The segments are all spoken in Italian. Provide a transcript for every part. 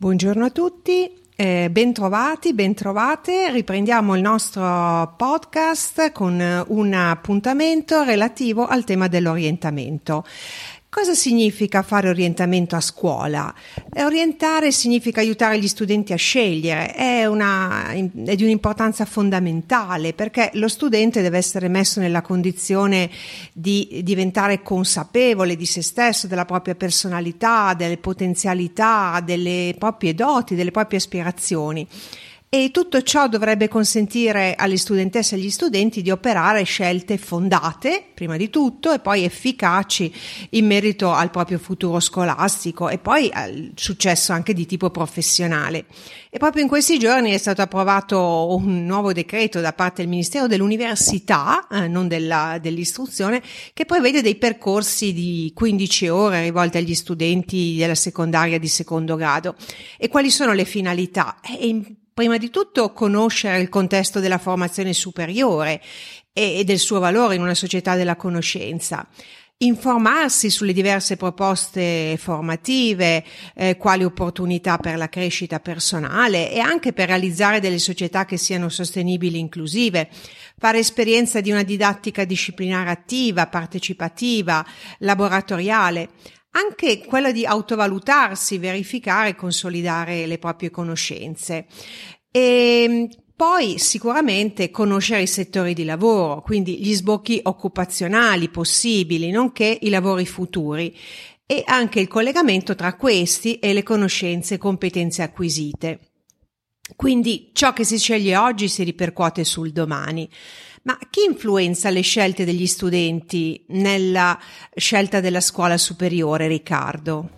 Buongiorno a tutti, bentrovati, bentrovate. Riprendiamo il nostro podcast con un appuntamento relativo al tema dell'orientamento. Cosa significa fare orientamento a scuola? Orientare significa aiutare gli studenti a scegliere, è di un'importanza fondamentale perché lo studente deve essere messo nella condizione di diventare consapevole di se stesso, della propria personalità, delle potenzialità, delle proprie doti, delle proprie aspirazioni. E tutto ciò dovrebbe consentire alle studentesse e agli studenti di operare scelte fondate, prima di tutto, e poi efficaci in merito al proprio futuro scolastico e poi al successo anche di tipo professionale. E proprio in questi giorni è stato approvato un nuovo decreto da parte del Ministero dell'Università, non dell'istruzione, che prevede dei percorsi di 15 ore rivolti agli studenti della secondaria di secondo grado. E quali sono le finalità? Prima di tutto conoscere il contesto della formazione superiore e del suo valore in una società della conoscenza, informarsi sulle diverse proposte formative, quali opportunità per la crescita personale e anche per realizzare delle società che siano sostenibili e inclusive, fare esperienza di una didattica disciplinare attiva, partecipativa, laboratoriale, anche quello di autovalutarsi, verificare e consolidare le proprie conoscenze. E poi sicuramente conoscere i settori di lavoro, quindi gli sbocchi occupazionali possibili, nonché i lavori futuri e anche il collegamento tra questi e le conoscenze e competenze acquisite. Quindi ciò che si sceglie oggi si ripercuote sul domani. Ma chi influenza le scelte degli studenti nella scelta della scuola superiore, Riccardo?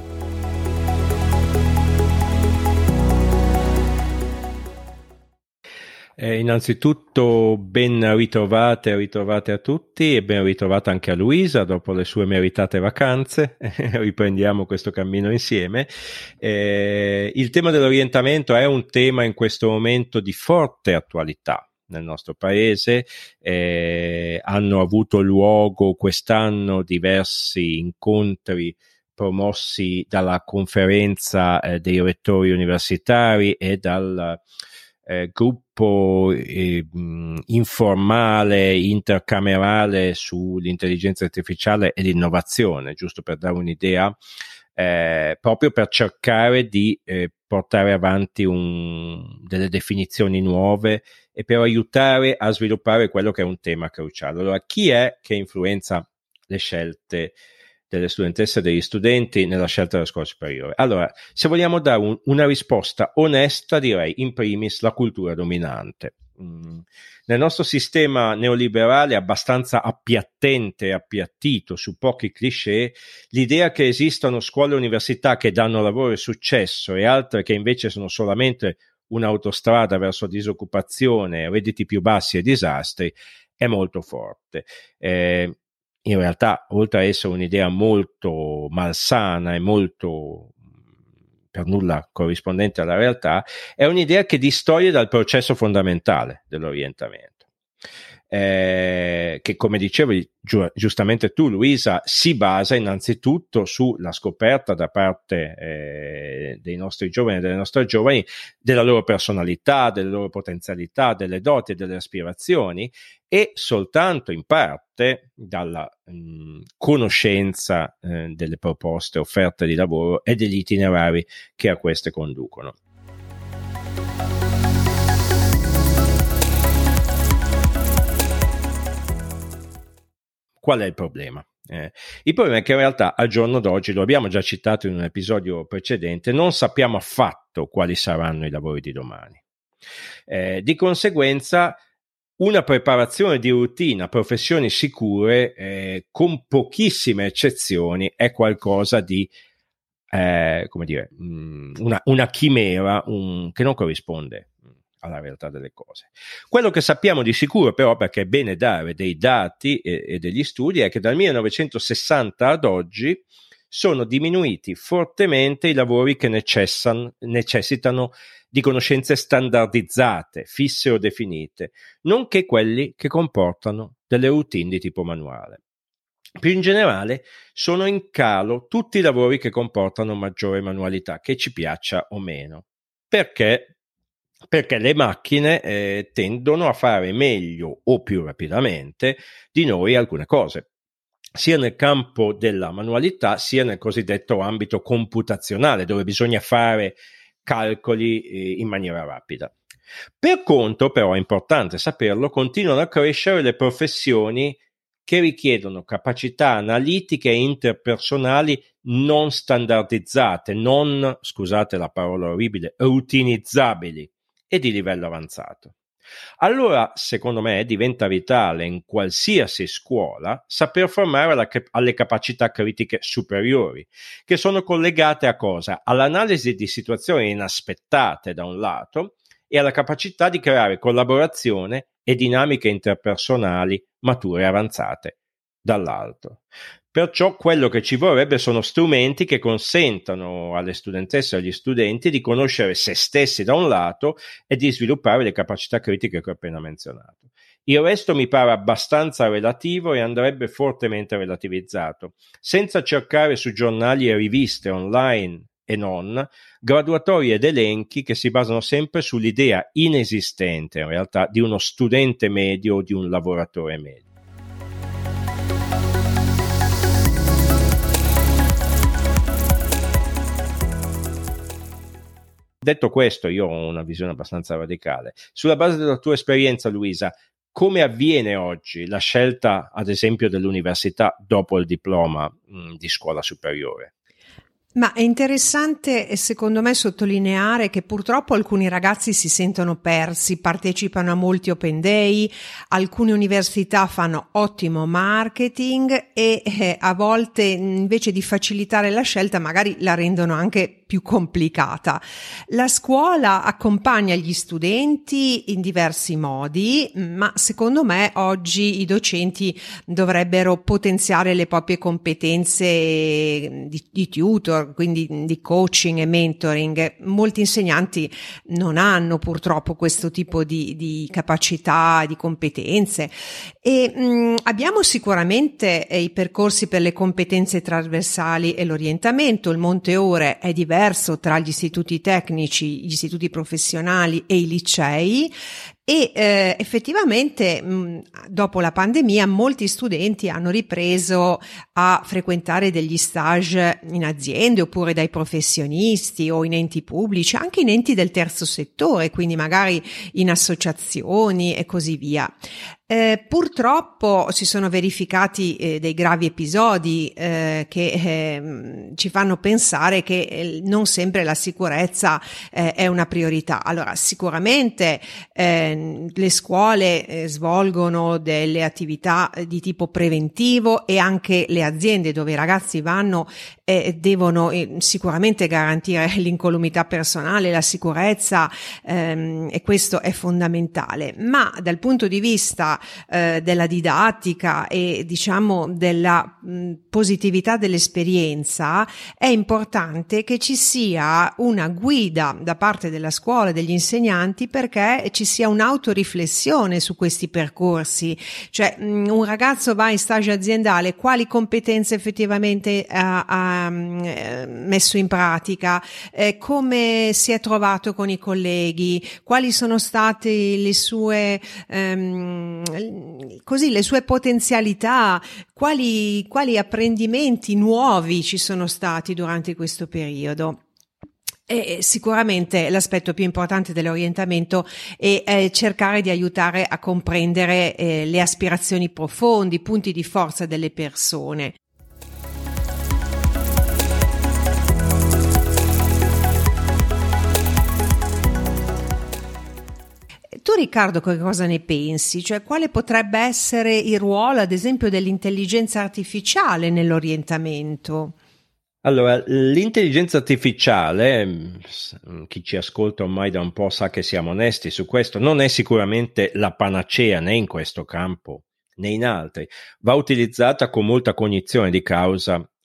Innanzitutto ben ritrovate a tutti e ben ritrovata anche a Luisa dopo le sue meritate vacanze. Riprendiamo questo cammino insieme. Il tema dell'orientamento è un tema in questo momento di forte attualità nel nostro paese. Hanno avuto luogo quest'anno diversi incontri promossi dalla conferenza dei rettori universitari e dal gruppo informale intercamerale sull'intelligenza artificiale e l'innovazione, giusto per dare un'idea, proprio per cercare di portare avanti delle definizioni nuove e per aiutare a sviluppare quello che è un tema cruciale. Allora, chi è che influenza le scelte delle studentesse e degli studenti nella scelta della scuola superiore? Allora, se vogliamo dare una risposta onesta, direi in primis la cultura dominante. Nel nostro sistema neoliberale abbastanza appiattente e appiattito su pochi cliché, l'idea che esistano scuole e università che danno lavoro e successo e altre che invece sono solamente un'autostrada verso disoccupazione, redditi più bassi e disastri è molto forte. In realtà, oltre a essere un'idea molto malsana e molto per nulla corrispondente alla realtà, è un'idea che distoglie dal processo fondamentale dell'orientamento. Che, come dicevi giustamente tu, Luisa, si basa innanzitutto sulla scoperta da parte dei nostri giovani e delle nostre giovani della loro personalità, delle loro potenzialità, delle doti e delle aspirazioni, e soltanto in parte dalla conoscenza delle proposte offerte di lavoro e degli itinerari che a queste conducono. Qual è il problema? Il problema è che in realtà al giorno d'oggi, lo abbiamo già citato in un episodio precedente, non sappiamo affatto quali saranno i lavori di domani. Di conseguenza, una preparazione di routine a professioni sicure, con pochissime eccezioni, è qualcosa di, una chimera che non corrisponde alla realtà delle cose. Quello che sappiamo di sicuro però, perché è bene dare dei dati e degli studi, è che dal 1960 ad oggi sono diminuiti fortemente i lavori che necessitano di conoscenze standardizzate, fisse o definite, nonché quelli che comportano delle routine di tipo manuale. Più in generale, sono in calo tutti i lavori che comportano maggiore manualità, che ci piaccia o meno. Perché? Perché le macchine tendono a fare meglio o più rapidamente di noi alcune cose, sia nel campo della manualità, sia nel cosiddetto ambito computazionale, dove bisogna fare calcoli in maniera rapida. Per contro, però, è importante saperlo, continuano a crescere le professioni che richiedono capacità analitiche e interpersonali non standardizzate, non, scusate la parola orribile, routinizzabili e di livello avanzato. Allora, secondo me, diventa vitale in qualsiasi scuola saper formare alle capacità critiche superiori, che sono collegate a cosa? All'analisi di situazioni inaspettate da un lato e alla capacità di creare collaborazione e dinamiche interpersonali mature e avanzate dall'altro. Perciò quello che ci vorrebbe sono strumenti che consentano alle studentesse e agli studenti di conoscere se stessi da un lato e di sviluppare le capacità critiche che ho appena menzionato. Il resto mi pare abbastanza relativo e andrebbe fortemente relativizzato, senza cercare su giornali e riviste online e non graduatorie ed elenchi che si basano sempre sull'idea inesistente in realtà di uno studente medio o di un lavoratore medio. Detto questo, io ho una visione abbastanza radicale. Sulla base della tua esperienza, Luisa, come avviene oggi la scelta, ad esempio, dell'università dopo il diploma di scuola superiore? Ma è interessante, secondo me, sottolineare che purtroppo alcuni ragazzi si sentono persi, partecipano a molti open day, alcune università fanno ottimo marketing e a volte invece di facilitare la scelta magari la rendono anche più complicata. La scuola accompagna gli studenti in diversi modi, ma secondo me oggi i docenti dovrebbero potenziare le proprie competenze di tutor, quindi di coaching e mentoring. Molti insegnanti non hanno purtroppo questo tipo di capacità, di competenze e abbiamo sicuramente i percorsi per le competenze trasversali e l'orientamento. Il monte ore è diverso tra gli istituti tecnici, gli istituti professionali e i licei. E effettivamente dopo la pandemia molti studenti hanno ripreso a frequentare degli stage in aziende oppure dai professionisti o in enti pubblici, anche in enti del terzo settore, quindi magari in associazioni e così via. Purtroppo si sono verificati dei gravi episodi che ci fanno pensare che non sempre la sicurezza è una priorità. Allora, sicuramente le scuole svolgono delle attività di tipo preventivo e anche le aziende dove i ragazzi vanno devono sicuramente garantire l'incolumità personale, la sicurezza e questo è fondamentale. Ma dal punto di vista della didattica e diciamo della positività dell'esperienza è importante che ci sia una guida da parte della scuola e degli insegnanti perché ci sia un'autoriflessione su questi percorsi, cioè un ragazzo va in stage aziendale, quali competenze effettivamente ha messo in pratica, come si è trovato con i colleghi, quali sono state le sue le sue potenzialità, quali apprendimenti nuovi ci sono stati durante questo periodo. E sicuramente l'aspetto più importante dell'orientamento è cercare di aiutare a comprendere le aspirazioni profonde, i punti di forza delle persone. Tu Riccardo, cosa ne pensi? Cioè, quale potrebbe essere il ruolo, ad esempio, dell'intelligenza artificiale nell'orientamento? Allora, l'intelligenza artificiale, chi ci ascolta ormai da un po' sa che siamo onesti su questo, non è sicuramente la panacea né in questo campo né in altri. Va utilizzata con molta cognizione di causa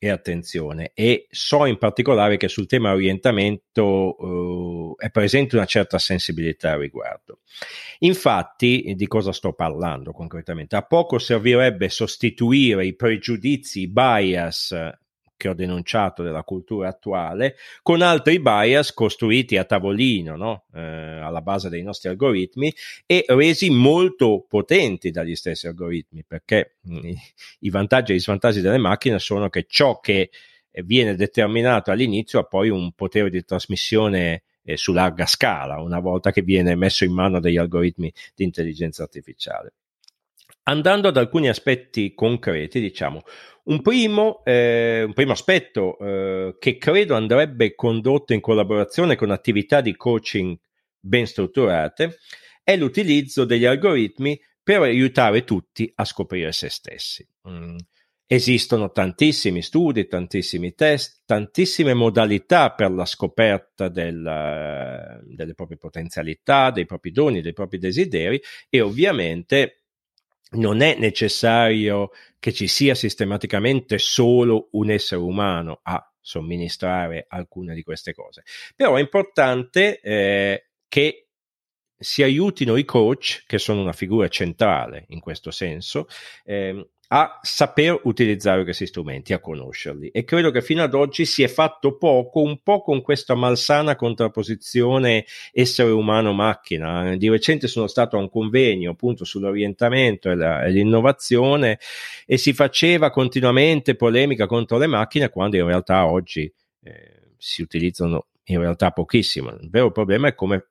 e attenzione, e so in particolare che sul tema orientamento è presente una certa sensibilità al riguardo. Infatti, di cosa sto parlando concretamente? A poco servirebbe sostituire i pregiudizi, i bias che ho denunciato della cultura attuale con altri bias costruiti a tavolino, no? Alla base dei nostri algoritmi, e resi molto potenti dagli stessi algoritmi, perché i vantaggi e gli svantaggi delle macchine sono che ciò che viene determinato all'inizio ha poi un potere di trasmissione su larga scala una volta che viene messo in mano degli algoritmi di intelligenza artificiale. Andando ad alcuni aspetti concreti, diciamo, un primo aspetto che credo andrebbe condotto in collaborazione con attività di coaching ben strutturate è l'utilizzo degli algoritmi per aiutare tutti a scoprire se stessi. Esistono tantissimi studi, tantissimi test, tantissime modalità per la scoperta delle proprie potenzialità, dei propri doni, dei propri desideri, e ovviamente non è necessario che ci sia sistematicamente solo un essere umano a somministrare alcune di queste cose. Però è importante che si aiutino i coach, che sono una figura centrale in questo senso, a saper utilizzare questi strumenti, a conoscerli, e credo che fino ad oggi si è fatto poco, un po' con questa malsana contrapposizione essere umano-macchina. Di recente sono stato a un convegno appunto sull'orientamento e l'innovazione, e si faceva continuamente polemica contro le macchine, quando in realtà oggi si utilizzano in realtà pochissimo. Il vero problema è come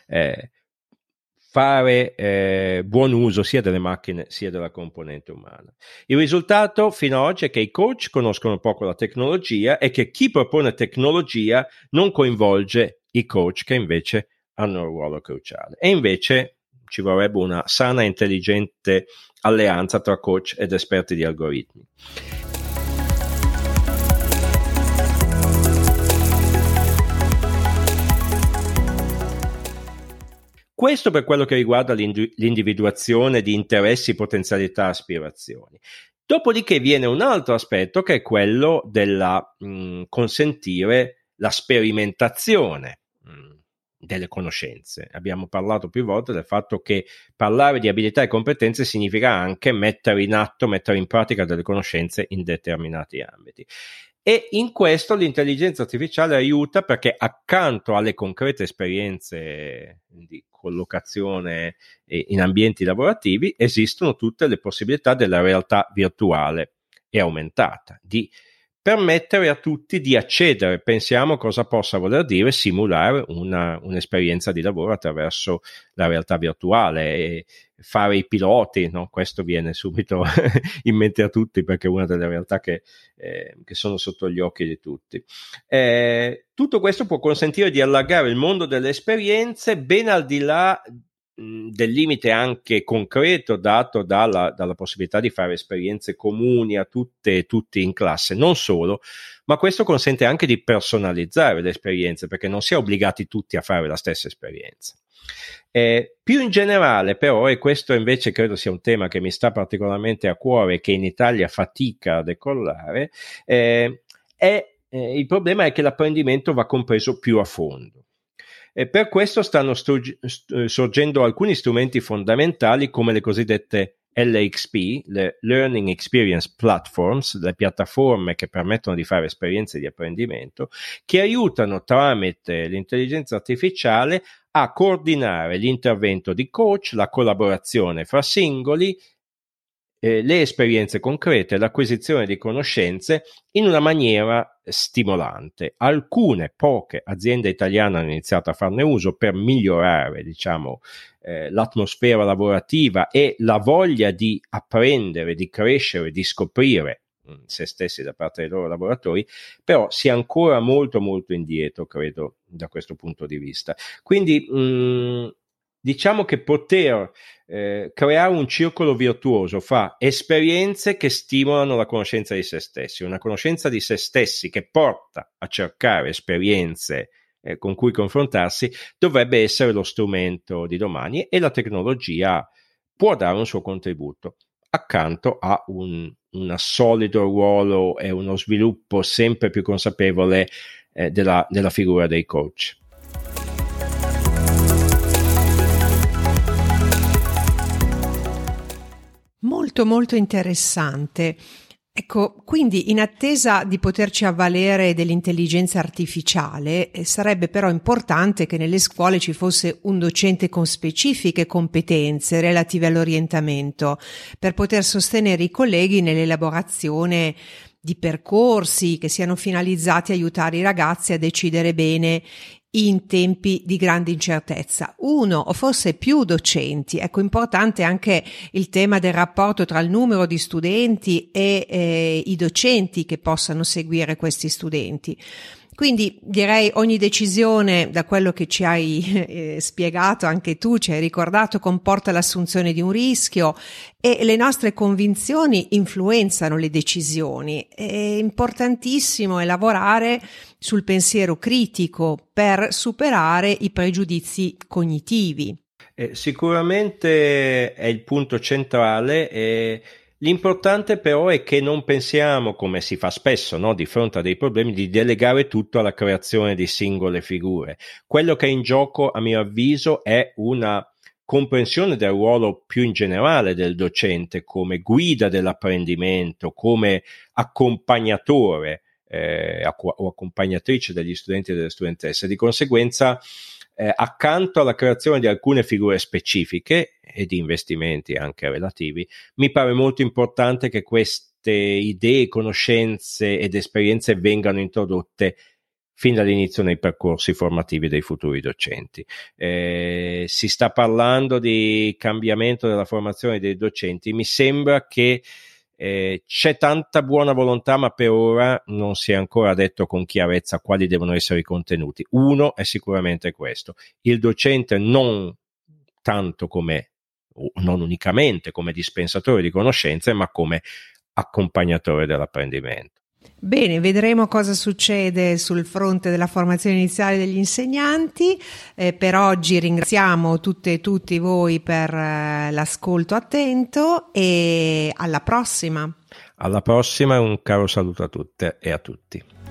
fare buon uso sia delle macchine sia della componente umana. Il risultato fino ad oggi è che i coach conoscono poco la tecnologia e che chi propone tecnologia non coinvolge i coach, che invece hanno un ruolo cruciale. E invece ci vorrebbe una sana e intelligente alleanza tra coach ed esperti di algoritmi. Questo per quello che riguarda l'individuazione di interessi, potenzialità, aspirazioni. Dopodiché viene un altro aspetto, che è quello della consentire la sperimentazione delle conoscenze. Abbiamo parlato più volte del fatto che parlare di abilità e competenze significa anche mettere in pratica delle conoscenze in determinati ambiti. E in questo l'intelligenza artificiale aiuta, perché accanto alle concrete esperienze di collocazione in ambienti lavorativi esistono tutte le possibilità della realtà virtuale e aumentata, di permettere a tutti di accedere. Pensiamo cosa possa voler dire simulare un'esperienza di lavoro attraverso la realtà virtuale e fare i piloti, no? Questo viene subito in mente a tutti, perché è una delle realtà che sono sotto gli occhi di tutti. Tutto questo può consentire di allargare il mondo delle esperienze ben al di là del limite anche concreto dato dalla possibilità di fare esperienze comuni a tutte e tutti in classe. Non solo, ma questo consente anche di personalizzare le esperienze, perché non si è obbligati tutti a fare la stessa esperienza. Più in generale però, e questo invece credo sia un tema che mi sta particolarmente a cuore e che in Italia fatica a decollare, il problema è che l'apprendimento va compreso più a fondo. E per questo stanno sorgendo alcuni strumenti fondamentali come le cosiddette LXP, le Learning Experience Platforms, le piattaforme che permettono di fare esperienze di apprendimento, che aiutano tramite l'intelligenza artificiale a coordinare l'intervento di coach, la collaborazione fra singoli, le esperienze concrete, l'acquisizione di conoscenze in una maniera stimolante. Alcune poche aziende italiane hanno iniziato a farne uso per migliorare, l'atmosfera lavorativa e la voglia di apprendere, di crescere, di scoprire se stessi da parte dei loro lavoratori, però si è ancora molto molto indietro, credo, da questo punto di vista. Quindi diciamo che poter creare un circolo virtuoso fra esperienze che stimolano la conoscenza di se stessi, una conoscenza di se stessi che porta a cercare esperienze con cui confrontarsi, dovrebbe essere lo strumento di domani, e la tecnologia può dare un suo contributo. accanto a un solido ruolo e uno sviluppo sempre più consapevole della figura dei coach. Molto molto interessante. Ecco, quindi in attesa di poterci avvalere dell'intelligenza artificiale, sarebbe però importante che nelle scuole ci fosse un docente con specifiche competenze relative all'orientamento per poter sostenere i colleghi nell'elaborazione di percorsi che siano finalizzati a aiutare i ragazzi a decidere bene in tempi di grande incertezza. Uno o forse più docenti. Ecco, importante anche il tema del rapporto tra il numero di studenti e i docenti che possano seguire questi studenti. Quindi direi ogni decisione, da quello che ci hai spiegato anche tu, ci hai ricordato, comporta l'assunzione di un rischio e le nostre convinzioni influenzano le decisioni. È importantissimo lavorare sul pensiero critico per superare i pregiudizi cognitivi. Sicuramente è il punto centrale. L'importante però è che non pensiamo, come si fa spesso, no, di fronte a dei problemi, di delegare tutto alla creazione di singole figure. Quello che è in gioco, a mio avviso, è una comprensione del ruolo più in generale del docente come guida dell'apprendimento, come accompagnatore o accompagnatrice degli studenti e delle studentesse. Di conseguenza, accanto alla creazione di alcune figure specifiche e di investimenti anche relativi, mi pare molto importante che queste idee, conoscenze ed esperienze vengano introdotte fin dall'inizio nei percorsi formativi dei futuri docenti. Si sta parlando di cambiamento della formazione dei docenti. Mi sembra che c'è tanta buona volontà, ma per ora non si è ancora detto con chiarezza quali devono essere i contenuti. Uno è sicuramente questo: il docente non tanto come, non unicamente come dispensatore di conoscenze, ma come accompagnatore dell'apprendimento. Bene, vedremo cosa succede sul fronte della formazione iniziale degli insegnanti. Per oggi ringraziamo tutte e tutti voi per l'ascolto attento e alla prossima. Alla prossima, un caro saluto a tutte e a tutti.